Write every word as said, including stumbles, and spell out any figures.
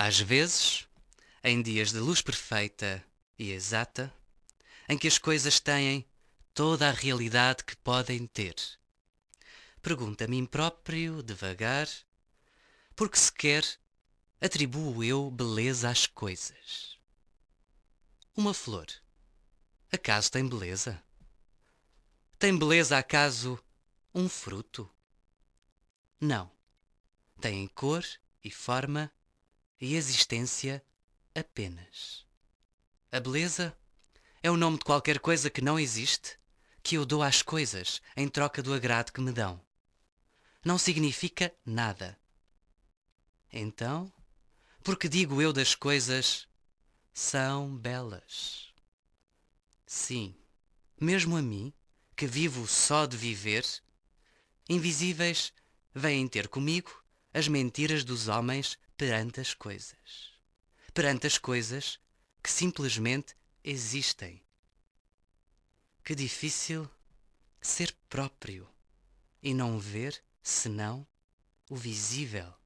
Às vezes, em dias de luz perfeita e exata, em que as coisas têm toda a realidade que podem ter, pergunto a mim próprio, devagar, porque sequer atribuo eu beleza às coisas. Uma flor, acaso tem beleza? Tem beleza acaso um fruto? Não. Têm cor e forma e existência apenas. A beleza é o nome de qualquer coisa que não existe, que eu dou às coisas em troca do agrado que me dão. Não significa nada. Então, por que digo eu das coisas são belas? Sim, mesmo a mim, que vivo só de viver, invisíveis vêm ter comigo as mentiras dos homens perante as coisas. Perante as coisas que simplesmente existem. Que difícil ser próprio e não ver senão o visível.